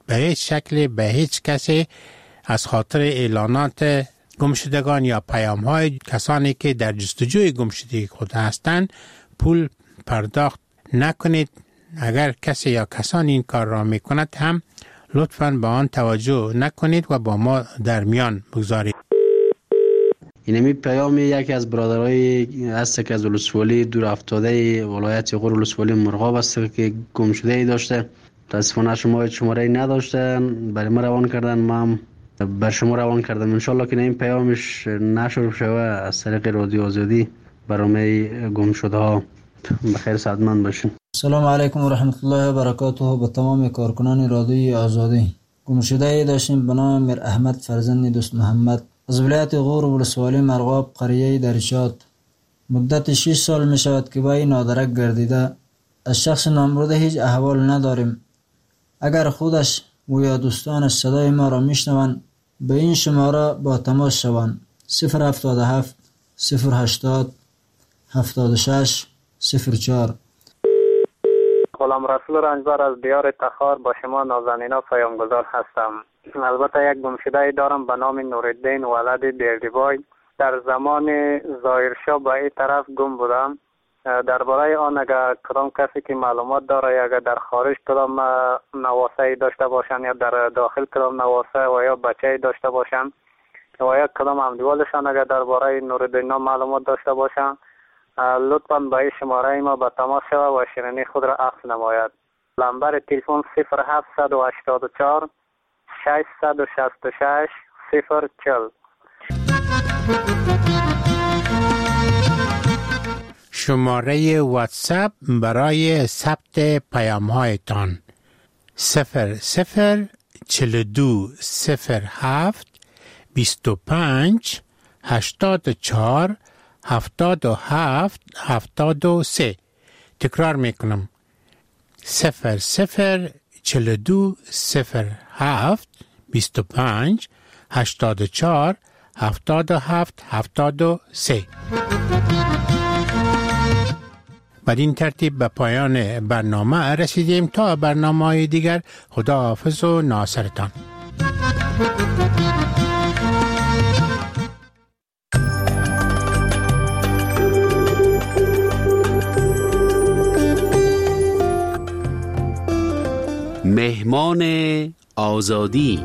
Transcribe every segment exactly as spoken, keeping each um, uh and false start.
به هیچ شکل به هیچ کسی از خاطر اعلانات گمشدگان یا پیام های کسانی که در جستجوی گمشدگی خود هستند پول پرداخت نکنید. اگر کسی یا کسانی این کار را میکند هم لطفاً به آن توجه نکنید و با ما در میان بگذارید. اینمی پیام یکی از برادرای است که از ولسوالی دور افتاده ولایت غور ولسوالی مرغاب است که گم شده ای داشته. متاسفانه شما شماره نداشتن، برای ما روان کردن، ما هم بر شما روان کردم. ان شاء الله که این پیامش نشر شود از طریق رادیو آزادی برای گم شده ها. بخیر سعادتمند باشین. سلام علیکم و رحمت الله و برکاته. به تمام کارکنان رادیو آزادی. گم شده ای داشتیم به نام میر احمد فرزند دوست محمد از ولایت غور ولسوالی مرغاب قریه درشات. مدت شش سال می شود که با این نادرک گردیده. از شخص نامبرده هیچ احوال نداریم. اگر خودش و یا دوستانش صدای ما را میشنوند به این شماره با تماس شوند: صفر هفتاد و هفت صفر هشتاد هفتاد و شش صفر چهار. غلام رسول رنجبر از دیار تخار با شما نازنینا پیامگذار هستم. البته یک گمشده دارم به نام نورالدین ولد بیردیبای. در زمان ظاهرشاه به این طرف گم بودم. درباره آن اگر کدام کسی که معلومات داره یا اگر در خارج کدام نواسه داشته باشن یا در داخل کدام نواسه و یا بچه داشته باشن و یا کدام همدیوالشان اگر درباره نورالدین معلومات داشته باشن لطفاً به این شماره ما به تماس شود و شیرینی خود را عکس نماید. نمبر تلفن صفر هفت هشت چهار ششصد و شصت و شش صفر چهل. شماره واتساپ برای ثبت پیام هایتان صفر صفر چهل و دو صفر هفت بیست و پنج هشتاد و چهار هفتاد و هفت هفتاد و سه. تکرار میکنم: صفر صفر چهل و دو صفر هفت بیست و پنج هشتاد و چهار هفتاد و هفت هفتاد و سه. بدین ترتیب به پایان برنامه رسیدیم. تا برنامه دیگر خدا حافظ و ناصرتان. مهمان آزادی.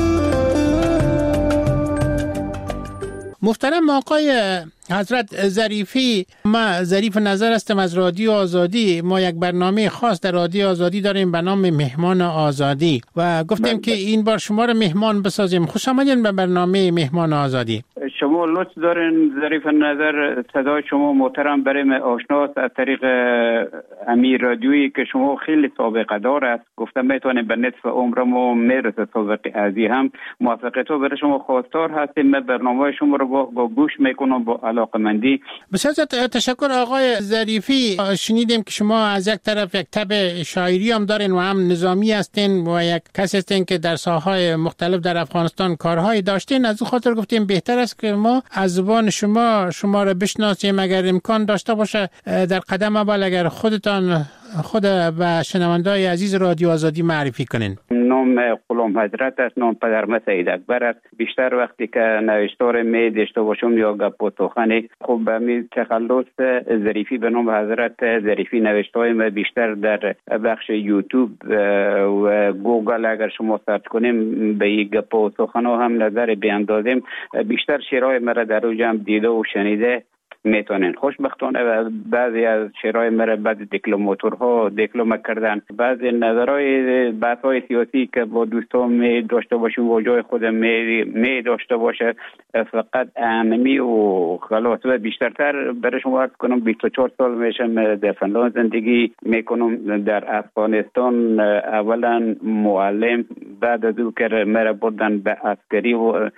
محترم آقای حضرت ظریفی، ما ظریف نظر هستم از رادیو آزادی. ما یک برنامه خاص در رادیو آزادی داریم به نام مهمان آزادی و گفتیم من که این بار شما رو مهمان بسازیم. خوش آمدین به برنامه مهمان آزادی. شما لطف دارین ظریف نظر، صدای شما محترم برای من آشناست از طریق امیر رادیویی که شما خیلی سابقه دار است. گفتم میتونیم به نصف عمرمو میرسه سابقه ازی هم موفقیتو برای شما خواستار هستیم. من برنامه شما رو با گوش میکنم با علاقمندی. بسیار تشکر آقای ظریفی. شنیدیم که شما از یک طرف یک تب شاعری هم دارین و هم نظامی هستین و یک کسی هستین که در ساحه‌های مختلف در افغانستان کارهایی داشتین. از اون خاطر گفتیم بهتر است که ما از زبان شما شما را بشناسیم. اگر امکان داشته باشه در قدم اول اگر خودتان خود به شنونده‌های عزیز رادیو آزادی معرفی کنین. نام غلام حضرت است، نام پدرم سید اکبر است. بیشتر وقتی که نوشتار می داشته باشم یا گپ و سخنی خب به می تخلص ظریفی به نام حضرت ظریفی نوشته‌های ما بیشتر در بخش یوتیوب و گوگل اگر شما سرچ کنیم به این گپ و سخن‌ها هم نظر بیاندازیم. بیشتر شعرهای مرا در اوج هم دیده و شنیده میتونین. خوشبختانه بعضی از شعرهای مرا بعد دیپلماتورها دیپلم کردن. بعضی نظرهای بحث‌های سیاسی که با دوستان می داشته باشیم و جای خودم می, می داشته باشه فقط انمی و خلاص. و بیشترتر برای شما عرض کنم بیست و چهار سال میشم در فنلاند زندگی میکنم. در افغانستان اولا معلم، بعد از او که مرا بردن به عسکری و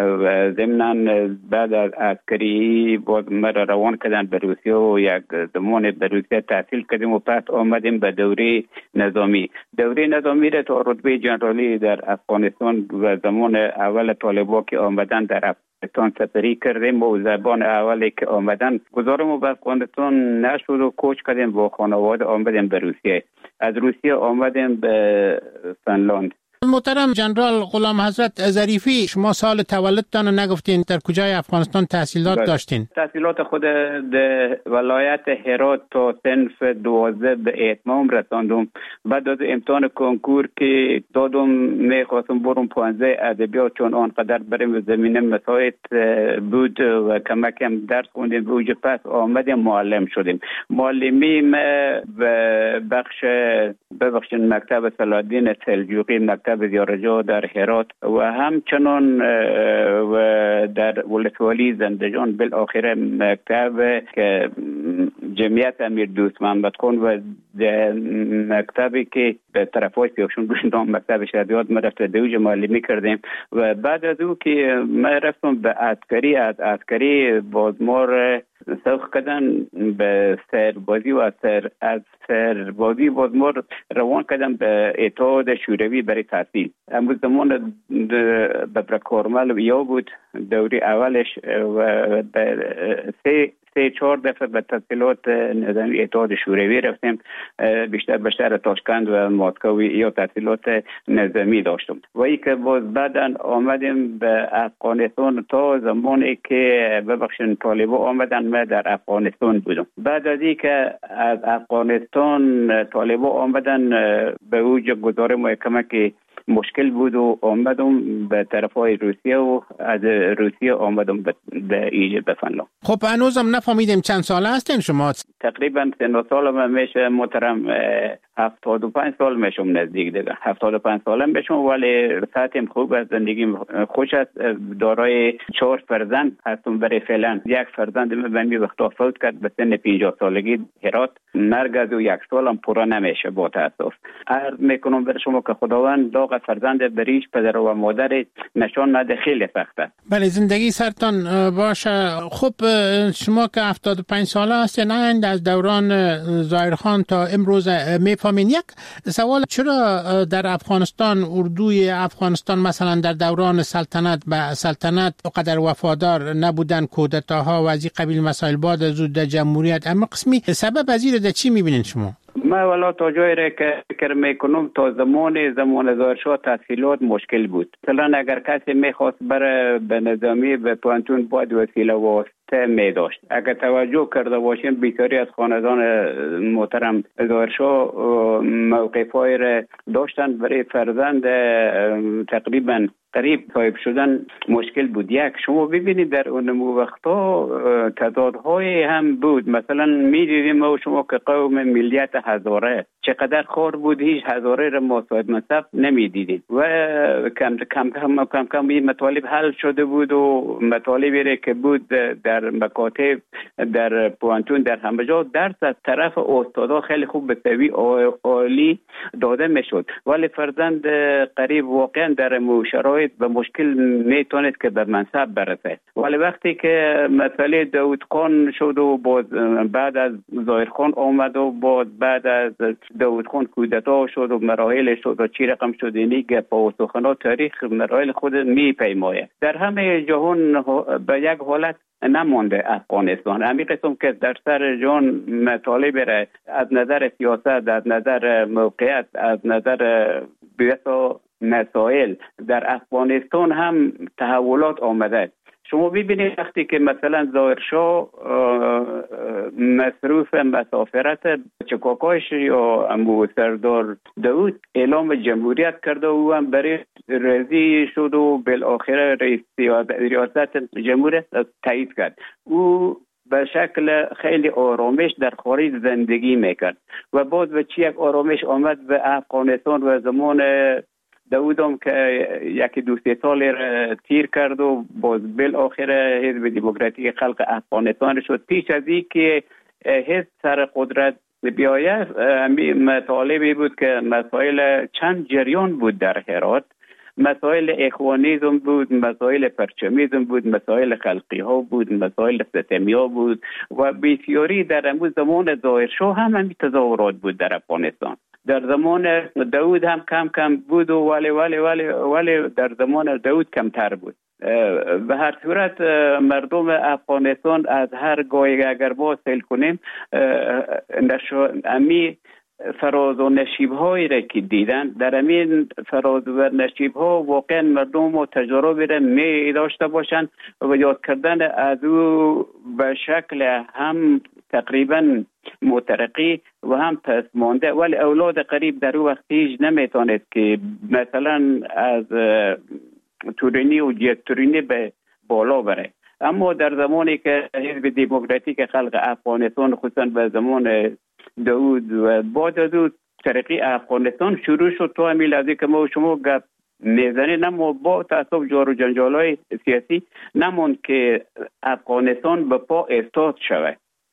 ضمناً بعد از عسکری بود مرا روان کردن به روسیه و یک زمان به روسیه تحصیل کردیم و پس آمدیم به دوره نظامی. دوره نظامی را تا رتبه جنرالی در افغانستان و زمان اول طالبان که آمدن در افغانستان سپری کردیم و زبان اولی که آمدن گذارم به افغانستان نشد و کوچ کردیم با خانواده آمدیم به روسیه. از روسیه آمدیم به فنلاند. محترم جنرال غلام حضرت ظریفی، شما سال تولدتان نگفتین در کجای افغانستان تحصیلات داشتین؟ تحصیلات خود در ولایت هرات تا صنف دوازده به اتمام رساندم. بعد از امتحان کنکور که دادم میخواستم برم پانزده ادبیات، چون آنقدر بریم زمینه مساعد بود و کمکم درس خوندیم و اوج پس آمدیم معلم شدیم. معلمی ما به بخش ببخشید مکتب صلاح‌الدین سلجوقی، مکتب زیارجا در هرات و همچنان و در ولسوالی زندجان، بالاخره مکتب که جمعیت امیر دوست محمد خان و مکتبی که به طرفای سیاوشون گوشندان مکتب شهادیات ما رفت دوج معلمی کردیم. و بعد از او که ما رفتم به عسکری، از عسکری بازمار سوخ کردن به سربازی و از سر از سربازی بازمار روان کردم به اتحاد شوروی برای تحصیل. امروز زمان به کارمل یا بود دوری اولش و سه سه چهار دفعه به تحصیلات نظامی اتحاد شوروی رفتیم، بیشتر به شهر تاشکند و مسکو یا تحصیلات نظامی داشتم. و ای که باز بعدن آمدیم به افغانستان تا زمانی که ببخشن طالبا آمدن ما در افغانستان بودم. بعد از ای که از افغانستان طالبا آمدن به اوج گذار محکمه که مشکل بود و آمدم به طرفای روسیه و از روسیه آمدم به ایجاد به فنلاند. خب هنوزم نفهمیدیم چند ساله هستین شما؟ تقریبا سن سال من میشه محترم هفتاد و پنج سال میشم، نزدیک دیگه هفتاد و پنج سالم میشم، ولی ساعتم خوب است، زندگیم خوش است. دارای چهار فرزند هستم برای فعلا. یک فرزند من به این وقتا فوت کرد به سن پنجاه سالگی هرات. مرگ از او یک سالم پورا نمیشه با تاسف. عرض میکنم بر شما که خداوند داغ فرزند بریش پدر و مادر نشان نده، خیلی سخته. بله، زندگی سرتان باشه. خب شما که هفتاد و پنج ساله هستین، از دوران ظاهرخان تا امروز میفهمین. یک سوال، چرا در افغانستان اردوی افغانستان مثلا در دوران سلطنت به سلطنت قدر وفادار نبودن، کودتاها و از این قبیل مسائل، بعد از در جمهوریت اما قسمی سبب از این چی میبینین شما؟ ما والا تا جایی را که فکر میکنم تا زمان زمان ظاهرشاه تحصیلات مشکل بود. مثلا اگر کسی میخواست بره به نظامی به پانتون باید وسیله واسطه می داشت. اگر توجه کرده باشیم بسیاری از خاندان محترم ظاهرشاه موقفای را داشتن برای فرزند تقریبا قریب صاحب شدن مشکل بود. یک شما ببینید در اون وقتا تضادهای هم بود. مثلا می‌دیدیم ما شما که قوم ملیت هزاره چقدر خور بود، هیچ هزاره را ما صاحب منصب نمی‌دیدیم و کم کم کم کم کم این مطالب حل شده بود و مطالبی را که بود در مکاتب در پوانتون در همه جا درس از طرف استادا خیلی خوب به سوی عالی داده میشد، ولی فرزند قریب واقعا در شرایط به مشکل میتونید که به منصب برسه. ولی وقتی که مسئله داود خان شد و بعد از ظاهر خان آمد و بعد از داود خان کودتا شد و مراحل شد و چی رقم شد، اینی گپ و سخنات تاریخ مراحل خود میپیماید. در همه جهان به یک حالت نمانده افغانستان. همین قسم که در سر جان مطالب را از نظر سیاست، از نظر موقعیت، از نظر بیسا مسائل در افغانستان هم تحولات آمده. شما ببینید وقتی که مثلا ظاهرشاه مصروف مسافرت چکاکاش یا امو سردار داود اعلام جمهوریت کرده و هم برای رضی شد و بالاخره رئیس ریاست جمهوریت تایید کرد. او به شکل خیلی آرامش در خارج زندگی میکرد و بعد به چی یک آرامش آمد به افغانستان و زمان داودم که یکی دو سه سال تیر کرد و باز بالاخره حزب دموکراتیک خلق افغانستان شد. پیش از این که حزب سر قدرت بیاید مطالبی بود که مسائل چند جریان بود در هرات، مسائل اخوانیزم بود، مسائل پرچمیزم بود، مسائل خلقی ها بود، مسائل ستمی ها بود و بسیاری در امروز زمان ظاهرشاه هم همین تظاهرات بود در افغانستان. در زمان داود هم کم کم بود و ولی ولی ولی ولی در زمان داود کمتر بود. به هر صورت مردم افغانستان از هر گاهی اگر با سیل کنیم امی فراز و نشیب هایی را که دیدن، در همین فراز و نشیب ها واقعا مردم و تجربه را می داشته باشند و یاد کردن از او به شکل هم تقریبا مترقی و هم پس مانده، ولی اولاد قریب در وقت هیچ نمیتواند که مثلا از تورینی و جیتورینی به بالا بره. اما در زمانی که حزب دموکراتیک خلق افغانستان خصوصا به زمان داود و بعد از او ترقی افغانستان شروع شد، تو همین لحظه که ما و شما گپ میزنیم، اما با تاسف جار و جنجال‌های سیاسی نموند که افغانستان به پا استاد شود.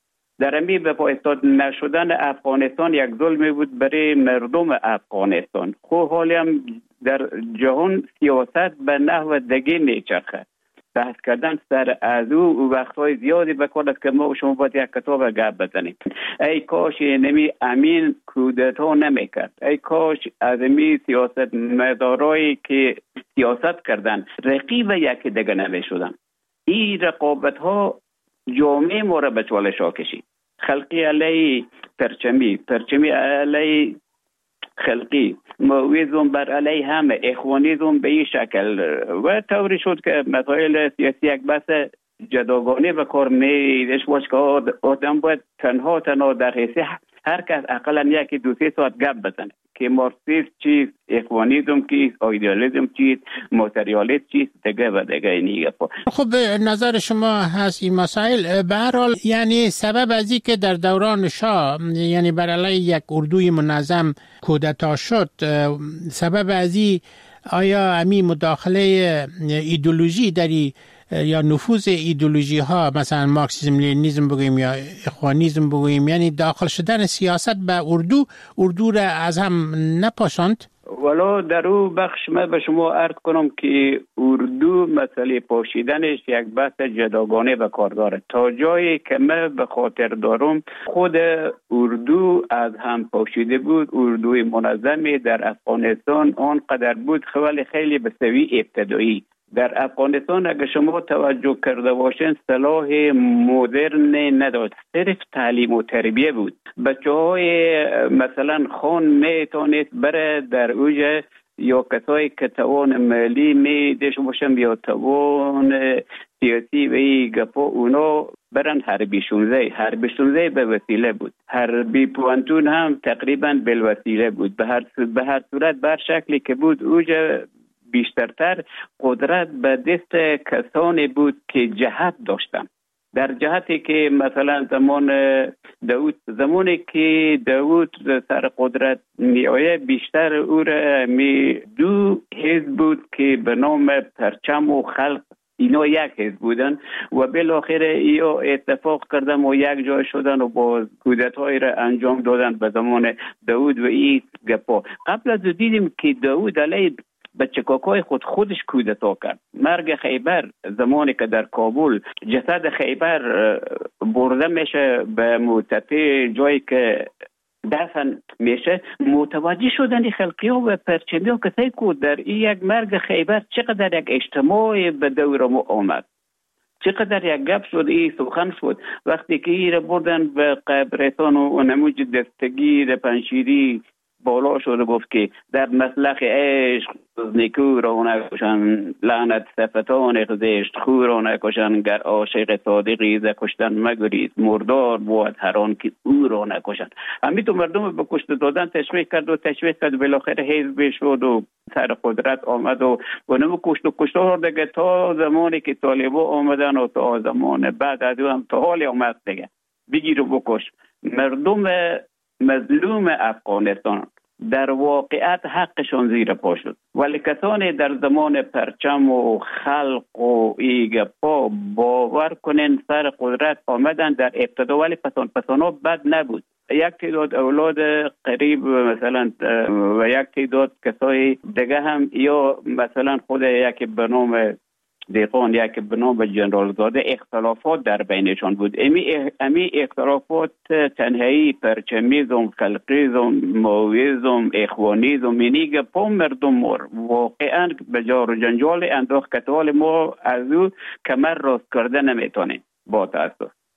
در همین به پا استاد نشدن افغانستان یک ظلمی بود برای مردم افغانستان. خب حالی هم در جهان سیاست به نحو دیگه میچرخه. بحث کردن سر از او وقتهای زیادی بکار است که ما و شما باید یک کتاب گپ بزنیم. ای کاش نمی امین کودتا نمیکرد، ای کاش از می سیاست مدارایی که سیاست کردن رقیب یکی دیگه نمیشدن. این رقابت ها جامعه ما را به چالش ها کشید. خلقی علی پرچمی، پرچمی علی خلقی، مویزم بر علی همه، اخوانیزم به این شکل و طوری شد که مسائل سیاسی یک بحث جداگانه و کار میدش باش که آدم باید تنها تنها در حیث هر کس اقلا یکی دو سه ساعت گپ بزنه که مارکسیسم چیست، اخوانیزم کیست، ایدئالیسم چیست، ماتریالیسم چیست، دیگه و دیگه اینی گپا. خب نظر شما هست این مسائل به هر حال یعنی سبب از این که در دوران شاه یعنی بر علیه یک اردوی منظم کودتا شد، سبب از این آیا امی مداخله ایدئولوژی داری یا نفوذ ایدئولوژی ها مثلا مارکسیسم لنینیسم بگوییم یا اخوانیسم بگوییم، یعنی داخل شدن سیاست به اردو اردو را از هم نپاشاند؟ ولی در او بخش من به شما عرض کنم که اردو مسئله پاشیدنش یک بحث جداگانه به کار داره. تا جایی که من به خاطر دارم خود اردو از هم پاشیده بود. اردوی منظمی در افغانستان آنقدر بود خیلی خیلی به سوی ابتدایی. در افغانستان اگر شما توجه کرده باشین صلاح مدرن نداشت، صرف تعلیم و تربیه بود. بچه های مثلا خان میتونید بره در اوج یا کسایی که توان مالی میدش باشن یا توان سیاسی و ای گپا اونا برن حربی شونزه. حربی شونزه به وسیله بود، حربی پوانتون هم تقریبا بالوسیله بود. به هر به هر صورت بر شکلی که بود اوج بیشترتر قدرت به دست کسانی بود که جهت داشتن. در جهتی که مثلا زمان داود، زمانی که داود سر قدرت می آید بیشتر او را می دو حزب بود که به نام پرچم و خلق اینا یک حزب بودن و بالاخره اینا اتفاق کردن و یک جای شدن و با کودتایی را انجام دادن به زمان داود و این گپا. قبل از دیدیم که داود علیه بچه کاکای خود خودش کودتا کرد. مرگ خیبر زمانی که در کابل جسد خیبر برده میشه به موتپه جایی که دفن میشه، متوجه شدن خلقی ها و پرچمی ها کسایی که در این یک مرگ خیبر چقدر یک اجتماع به دور ما آمد، چقدر یک گپ شد، این سخن شد. وقتی که این را بردن به قبرستان و نموج دستگیر پنشیری بالا شد و گفت که در مسلخ عشق نیکو را نکشن، لعنت صفتان خزشت خو را نکشن، گر عاشق صادقی ز کشتن مگریز، مردار بود هر آن که او را نکشن. همین تو مردم به کشته دادن تشویق کرد و تشویق کرد، بالاخره حزب شد و سر قدرت آمد و ونمو کشت و کشتار دیگه تا زمانی که طالبا آمدن و تا زمان بعد از او هم تا حالی آمد دیگه بگیر و بکش. مردم مظلوم افغانستان در واقعیت حقشون زیر پا شد، ولی کسانی در زمان پرچم و خلق و ایگپا باور کنن سر قدرت آمدن در ابتدا، ولی پسان پسانا بد نبود. یک تعداد اولاد قریب مثلا و یک تعداد کسای دیگه هم یا مثلا خود یک به نام دیقان یک به نام جنرال زاده اختلافات در بینشان بود. امی, امی اختلافات تنهایی پرچمیزم، خلقیزم، مویزم، اخوانیزم اینی که پا مردم مر واقعا به جار و جنجال انداخت که حال ما از او کمر راست کرده نمیتونیم با تاسف.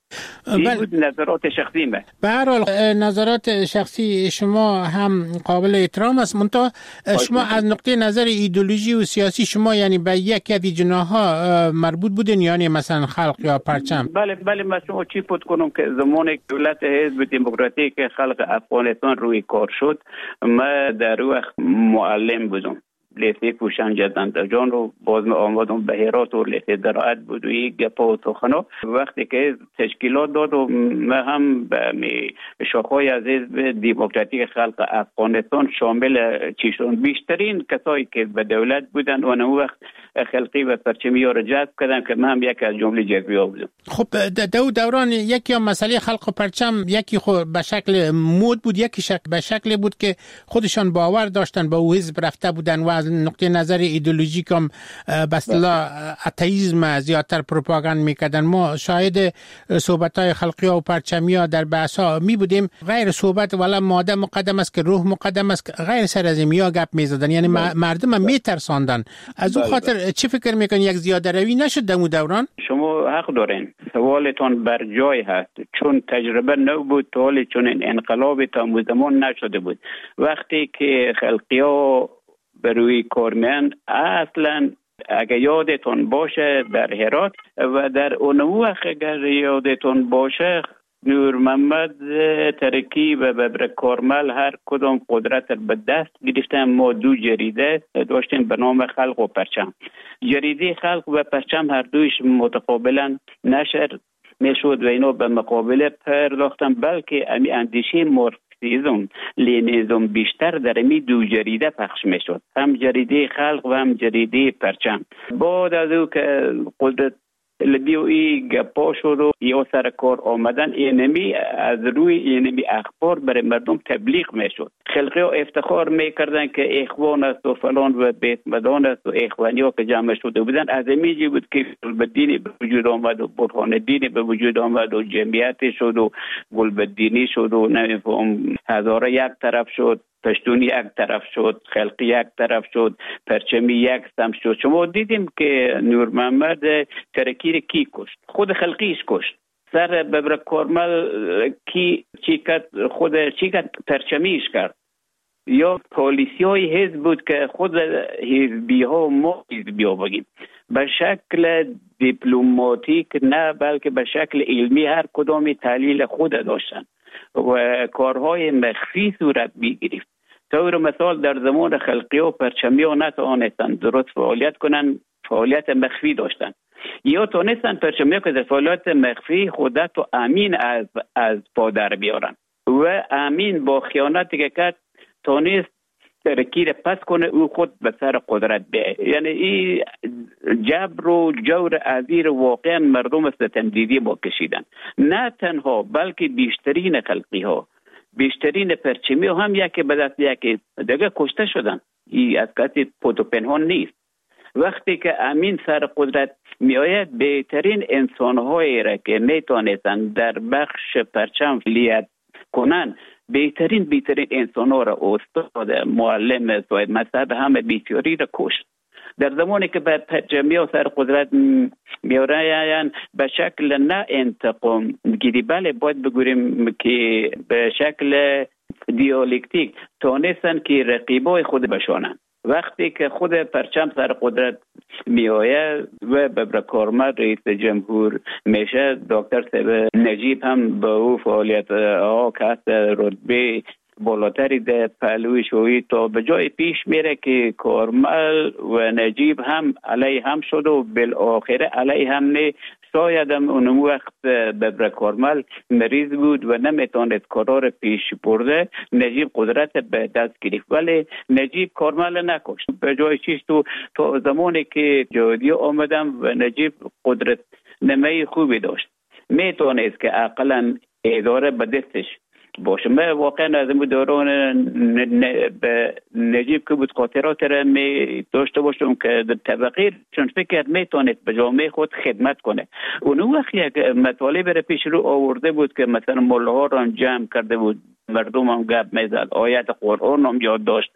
این بود نظرات شخصی من. به هر حال نظرات شخصی شما هم قابل احترام است، منتها شما از نقطه نظر ایدئولوژی و سیاسی شما یعنی به یک از جناح‌ها مربوط بودین، یعنی مثلا خلق یا پرچم؟ بله بله، من شما چی پود کنم که زمان دولت حزب دموکراتیک خلق افغانستان روی کار شد، من در وقت معلم بودم، لیسه کوشنج زندجان رو باز می آمدم به هرات و لیسه زراعت بود و یک گپا و سخنا. وقتی که تشکیلات داد و من هم به شاخهای از حزب دموکراتیک خلق افغانستان شامل چیشون بیشترین کسایی که به دولت بودن و اون وقت خلقی و پرچمی ها رو جذب کردم که من هم یک از جمله جذبی ها بودم. خب دو دوران یکی هم مسئله خلق و پرچم، یکی خود به شکل مود بود، یکی شکل به شکل بود که خودشان باور داشتن به او حزب رفته بودن و از نقطه نظر ایدئولوژیک هم به اصطلاح اتئیسم زیادتر پروپاگاند میکردن. ما شاهد صحبت‌های خلقی ها و پرچمی ها در بحث‌ها می بودیم، غیر صحبت ولی ماده مقدم است که روح مقدم است، غیر سر از میا گپ میزدن، یعنی مردم هم میترساندن. از اون خاطر چی فکر میکنی یک زیاده روی نشد در اون دوران؟ شما حق دارین، سوالتون بر جای هست، چون تجربه نو بود تا حالی چون این انقلاب تا زمان نشده بود. وقتی که خلقی ها بروی کارمند اصلا اگه یادتون باشه در هرات و در اون وقت اگر یادتون باشه نور محمد ترکی و ببر کارمل هر کدام قدرت به دست گرفتن. ما دو جریده داشتیم به نام خلق و پرچم. جریده خلق و پرچم هر دویش متقابلا نشر میشد و اینا به مقابله پرداختن، بلکه امی اندیشه مارکسیسم لنینیسم بیشتر در امی دو جریده پخش میشد، هم جریده خلق و هم جریده پرچم. بعد از او که قدرت لبیوی گپا شد و یا سر کار آمدن، اینمی از روی اینمی اخبار برای مردم تبلیغ میشد. خلقی ها افتخار میکردن که اخوان است و فلان و بیت مدان است و اخوانی ها که جمع شده بودن. از امیجی بود که گلبدینی به وجود آمد و برهان دینی به وجود آمد و جمعیتی شد و گلبدینی شد و نمیفهم هزاره یک طرف شد، پشتون یک طرف شد، خلقی یک طرف شد، پرچمی یک سم شد. شما دیدیم که نور محمد ترکی رو کی کشت؟ خود خلقیش کشت. سر ببر کارمل کی چی کرد؟ خود چی کرد؟ پرچمیش کرد. یا پالیسی های حزب بود که خود حزبی ها و ما حزبی ها بگیم به شکل دیپلماتیک نه بلکه به شکل علمی هر کدامی تحلیل خود داشتن و کارهای مخفی صورت می‌گرفت. طور مثال در زمان خلقی و پرچمی ها نتوانستند درست فعالیت کنند، فعالیت مخفی داشتند. یا تونستند پرچمی ها که در فعالیت مخفی خودت و امین از از پادر بیارن و امین با خیانتی که کرد تونست ترکی را پس کنه او خود به سر قدرت بیه. یعنی این جبر و جور عذیر واقعا مردم ستم دیدی با کشیدن. نه تنها بلکه بیشترین خلقی ها، بیشترین پرچمی ها هم یکی به دست یکی دیگه کشته شدن. این از کسی پود و پنهان نیست. وقتی که امین سر قدرت می آید بهترین انسان هایی را که می تانستند در بخش پرچم فعالیت کنن، بهترین بهترین انسان ها را استاد، معلم، صاحب مذهب همه بیچاری را کشت. در زمانی که به پرچمی ها سر قدرت می آید به شکل نه انتقام گیری، بله باید بگوییم که به شکل دیالکتیک تانستن که رقیبای خود بشانند. وقتی که خود پرچم سر قدرت می آید و ببر کارمل رئیس جمهور میشه، دکتر صاحب نجیب هم به او فعالیت ها که رتبه بالاتری در پهلوی شویی تا به جای پیش میره که کارمل و نجیب هم علیه هم شد و بالاخره علیه هم نه. شاید هم اون وقت ببر کارمل مریض بود و نمیتواند کارا پیش برده، نجیب قدرت به دست گرفت، ولی نجیب کارمل نکشت. به جای چیز تو تا زمانی که جهادی آمدم و نجیب قدرت نمای خوبی داشت، میتونست که اقلا اداره به دستش باشه. من واقعا از این دوران به نجیب که بود خاطرات را می داشته باشم که در طبقه چون فکر میتونید به جامعه خود خدمت کنه. اون وقت یک مطالب را پیش رو آورده بود که مثلا مولاها را جمع کرده بود، مردم هم گپ میزد، آیت قرآن هم یاد داشت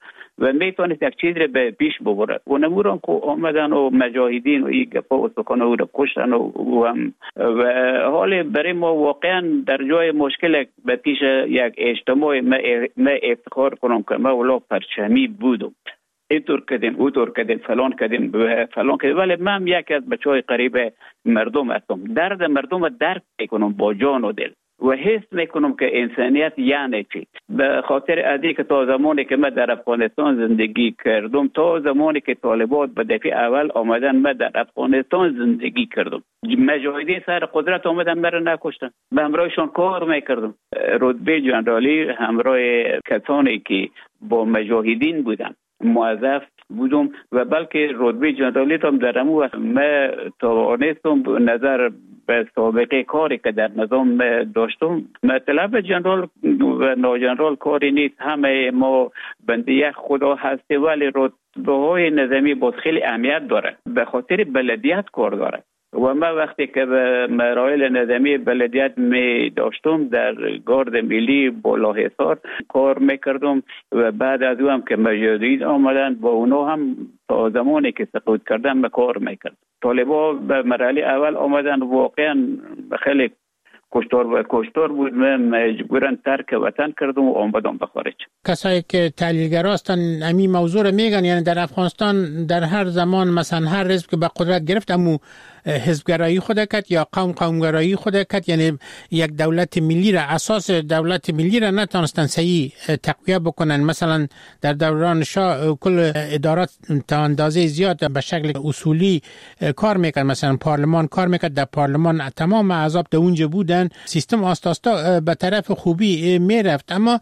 و میتونست یک چیز رو به پیش ببره. و نموران که آمدن و مجاهدین و این گپا و سکان او رو کشتن و, و, و حال برای ما واقعا در جای مشکل به پیش یک اجتماع ما افتخار کنم که ما ولا پرچمی بودم، اینطور کردیم اونطور کردیم فلان کردیم فلان کردیم، ولی من یکی از بچهای قریب مردم هستم. درد مردم درک میکنم با جان و دل و حس میکنم که انسانیت یعنی چی. به خاطر ادی که تا زمانی که من در افغانستان زندگی کردم، تا زمانی که طالبات به دفعه اول آمدن من در افغانستان زندگی کردم، مجاهدین سر قدرت آمدن مرا نکشتن، به همراهشان کار میکردم. رتبه جنرالی همراه کسانی که با مجاهدین بودن موظف بودم و بلکه رتبه جنرالی هم در امو وقت من توانستم نظر به سابقه کاری که در نظام داشتم. مطلب جنرال و ناجنرال کاری نیست، همه ما بنده یک خدا هستیم، ولی رتبه های نظامی باز خیلی اهمیت داره، به خاطر بلدیت کار داره. و من وقتی که به مراحل نظامی بلدیت می داشتم در گارد ملی بالاحصار کار میکردم و بعد از او هم که مجاهدین آمدن با اونا هم تا زمانی که سقوط کردن کار میکرد. طالبا به مرحله اول آمدن واقعا خیلی کشتار و کشتار بود، من مجبورن ترک وطن کردم و آمدم به خارج. کسایی که تحلیلگرا هستن همین موضوع رو میگن، یعنی در افغانستان در هر زمان مثلا هر حزب که به قدرت گرفت امو حزبگرایی خود کرد یا قوم قومگرایی خود کرد، یعنی یک دولت ملی را اساس دولت ملی را نتونستن صحیح تقویه بکنن. مثلا در دوران شاه کل ادارات تا اندازه زیاد به شکل اصولی کار میکرد، مثلا پارلمان کار میکرد، در پارلمان تمام اعضا در اونجا بودن، سیستم آستاستا به طرف خوبی میرفت. اما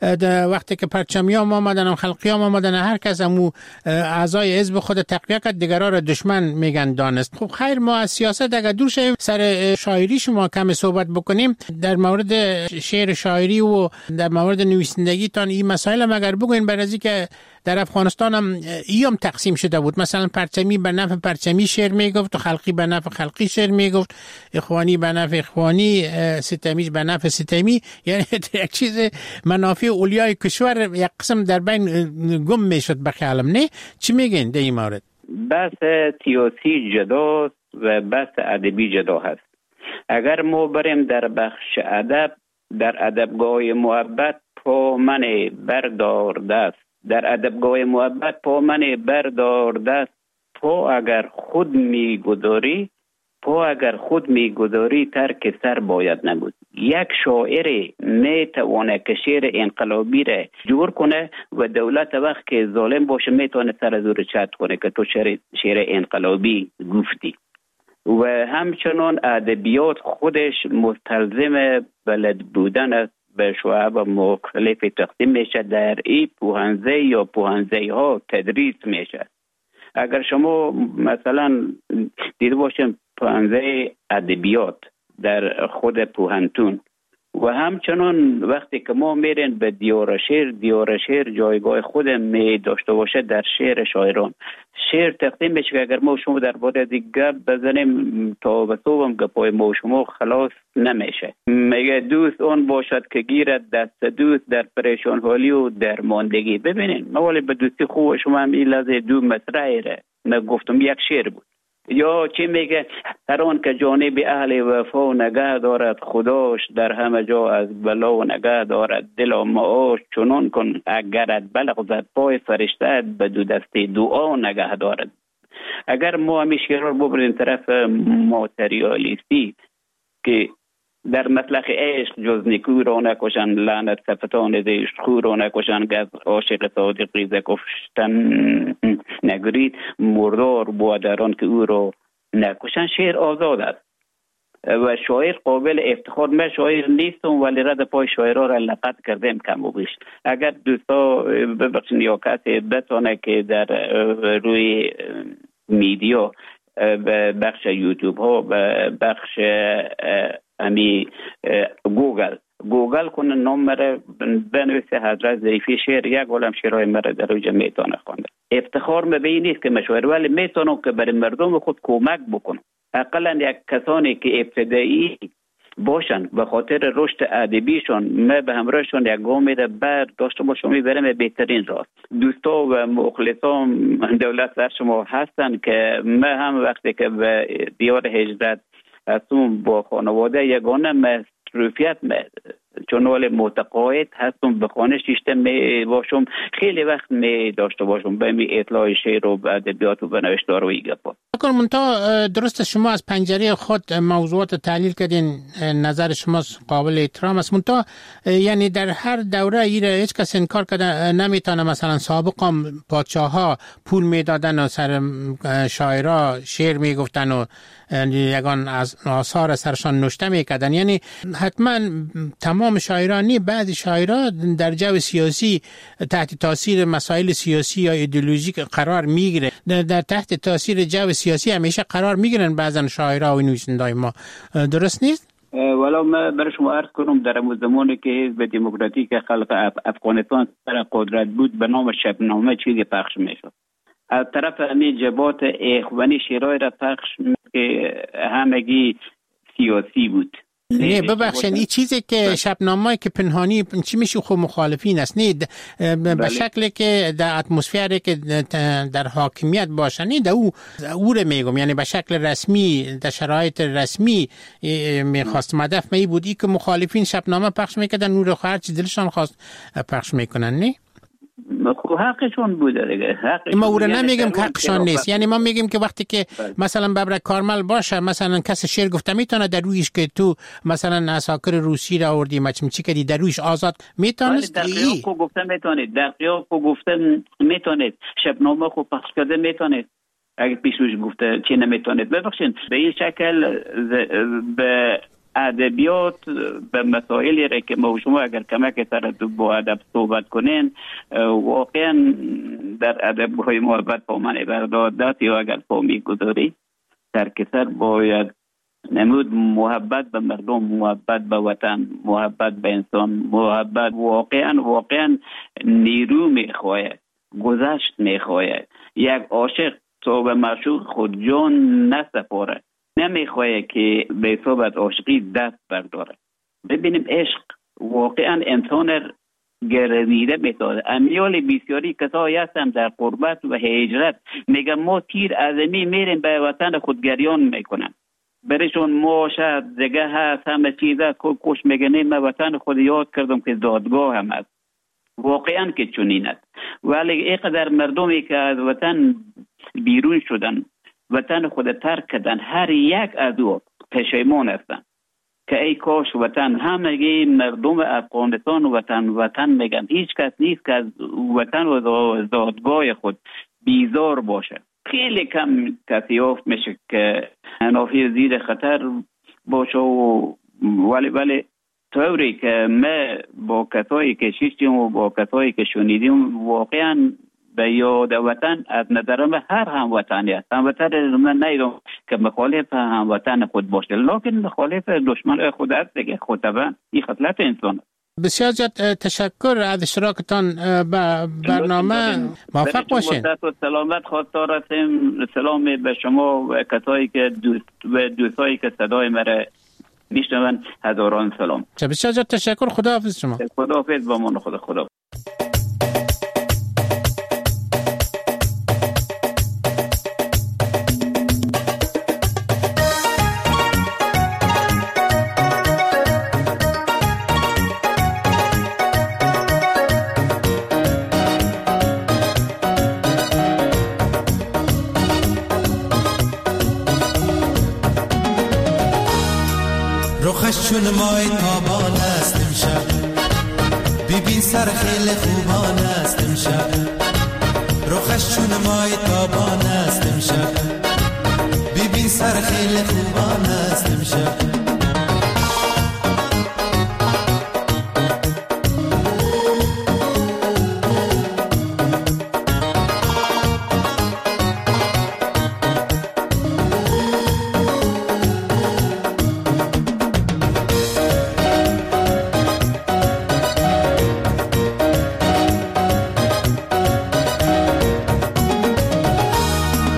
وقتی که پرچمیام آمدن و خلقیام آمدن، هر کس امو اعضای حزب خود تقویه کرد، دیگران را دشمن میگن دانست. خب خیر، ما از سیاست اگر دور شویم سر شاعری شما کم صحبت بکنیم. در مورد شعر شاعری و در مورد نویسندگی تان این مسائل هم اگر بگوین، برای از که در افغانستان هم ایام تقسیم شده بود، مثلا پرچمی به نفع پرچمی شعر میگفت و خلقی به نفع خلقی شعر میگفت، اخوانی به نفع اخوانی، ستمیش به نفع ستمی، یعنی یک چیز منافع اولیای کشور یک قسم در بین گم میشد به خیالم. نه چی میگین در این مورد؟ بحث سیاسی جدا و بحث ادبی جدا هست. اگر ما بریم در بخش ادب، در ادبگاه محبت پا من بردار دست، در ادبگاه محبت پا من بردار دست، پا اگر خود میگذاری پا اگر خود میگذاری ترک سر باید نبود. یک شاعر میتونه که شعر انقلابی را جور کنه و دولت وقت که ظالم باشه میتونه سر زور چت کنه که تو شعر, شعر انقلابی گفتی. و همچنان ادبیات خودش مستلزم بلد بودن است، به شعب مختلف تقسیم میشه، در این پوهنزه یا پوهنزه ها تدریس میشه. اگر شما مثلا دیده باشین پوهنزه ادبیات در خود پوهنتون و همچنان وقتی که ما میرین به دیار شعر، دیار شعر جایگاه خود می داشته باشه در شعر شاعران. شعر تقسیم میشه که اگر ما شما در باره دیگه بزنیم تا به صبحم گپای ما شما خلاص نمیشه. میگه دوست اون باشد که گیرد دست دوست در پریشان حالی و در ماندگی. ببینین موالی به دوستی خوب شما هم این لحظه دو مصرعی ره من گفتم یک شعر بود. یا چی میگه هر آن که جانب اهل وفا نگه دارد خداش، در همه جا از بلا نگه دارد دل معاش، چنان کن اگرت بلغزد پای فرشته به دو دسته دعا نگه دارد. اگر ما همیشه شعر رو ببریم طرف ماتریالیستی که در مطلق عشق جز نیکو را نکشن، لعنت صفتان زشت خو را نکشن، گز عاشق صادقی ز کشتن نگرید، مردار بود در آن که او را نکشن. شعر آزاد است و شاعر قابل افتخار. من شاعر نیستم ولی رد پای شاعرها را لقد کردم کم و بیش. اگر دوستا ببخشید یا کسی بتونه که در روی میدیا بخش یوتیوب ها بخش امی گوگل گوگل کنه نام مره بنویسه حضرت ظریفی شعر، یک عالم شعرهای مره در اوجه میتونه خونده. افتخار مبین نیست که مشاعر، ولی میتونه که برای مردم خود کمک بکنه. اقلا یک کسانی که ابتدایی باشن به خاطر رشد ادبیشون ما به همراهشون یک گام بر داشته باشم میبرم بهترین راست. دوستا و مخلصان دولت در شما هستن که ما هم وقتی که به دیار هجرت هستم با خانواده یگانه مصروفیت چون ولی متقاعد هستم به خانه شیشته می باشم خیلی وقت می داشته باشم به می اطلاع شعر و ادبیات و نوشتار و ایگپا. اگر منتها درست شما از پنجره خود موضوعات تحلیل کردین، نظر شما قابل احترام است، منتها یعنی در هر دوره ایره هیچ کس انکار کرده نمیتونه مثلا سابقا پادشاه ها پول میدادن و سر شاعرها شعر میگفتن و یگان از آثار سرشان نوشته میکردن. یعنی حتما تمام شاعرانی بعضی شاعرها در جو سیاسی تحت تاثیر مسائل سیاسی یا ایدئولوژیک قرار میگیره، در تحت تاثیر جو سیاسی همیشه قرار میگیرن بعضن شاعرها و نویسنده‌های ما، درست نیست؟ ولو ما برای شما عرض کنم در زمانی که حزب دموکراتیک خلق افغانستان سر قدرت بود به نام شبنامه چیزی پخش میشد. از طرف همین جبهات اخوانی شعرهای را پخش که همگی سیاسی بود. نه ببخشید این چیزی که شبنامه‌ای که پنهانی چی میشه خب مخالفین است، نه به شکلی که در اتمسفری که در حاکمیت باشه، نه در او او رو میگم، یعنی به شکل رسمی در شرایط رسمی میخواست هدف می بود ای که مخالفین شبنامه پخش میکردن نور هر چیز دلشان خواست پخش میکنن. نه خب حقشون بوده دیگه، حقشون. ما او رو نمیگم که حقشان نیست، یعنی ما میگیم که وقتی که مثلا ببرک کارمل باشه، مثلا کس شعر گفته میتونه در رویش که تو مثلا اساکر روسی را آوردی مچمچی کردی در رویش آزاد میتونست، در قیاب کو گفته میتونید، در قیاب کو گفته میتونید، شبنامه کو پخش کرده میتونید، اگه پیشوش گفته چی نمیتونید. ببخشید به این شکل به ادبیات به مسائلی را که ما شما اگر کمک سر با ادب صحبت کنین، واقعا در ادب‌های محبت با من بردادت یا اگر پا میگذاری در کسر باید نمود محبت به مردم، محبت به وطن، محبت به انسان، محبت واقعا واقعا نیرو میخواهد، گذشت میخواهد. یک عاشق تو به معشوق خود جان نسپاره، نمیخواه که به صحبت عاشقی دست برداره. ببینیم عشق واقعا انسان گرویده میتونه. امیال بسیاری کسایی هستن در قربت و هجرت میگن ما تیر ازمی میریم به وطن خود گریان میکنن، برشون ما شاید دیگه هست همه چیزه کش میگنه ما وطن خود یاد کردم که دادگاه هم هست. واقعا که چنین است، ولی اینقدر مردمی که از وطن بیرون شدن، وطن خود ترک کردن، هر یک از او پشیمان هستن که ای کاش وطن، همگی مردم افغانستان وطن وطن میگن، هیچ کس نیست که از وطن و زادگاه خود بیزار باشه. خیلی کم کسی یافت میشه که نافی زیر خطر باشه و ولی ولی طوری که ما با کسایی که شیشتیم و با کسایی که شنیدیم واقعا به یاد وطن از نظرم هر هموطنی است. هموطن من نیدم که مخالف هموطن خود باشه، لکن مخالف دشمن خود است دیگه. خود طبعا این خصلت انسان است. بسیار زیاد تشکر از اشتراکتان به برنامه. موفق باشین. سلامت خواستار هستیم. سلام به شما و کسایی که دوست و دوستایی که صدای مرا میشنون، هزاران سلام. بسیار زیاد تشکر. خداحافظ شما. خداحافظ با من. خدا خدا. رخش چون مای تابان است امشب، ببین سر خیلی خوبان است امشب. رخش چون مای تابان است امشب، ببین سر خیلی خوبان است امشب.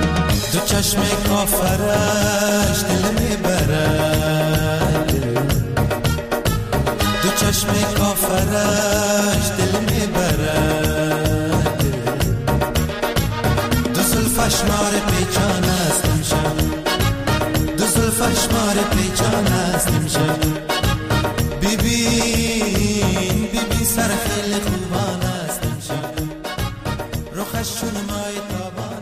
چشم کافرش دل میبرد، چشم کافرش دل میبرد، دو زلفش مار پیچان است امشب، دو زلفش مار پیچان است امشب.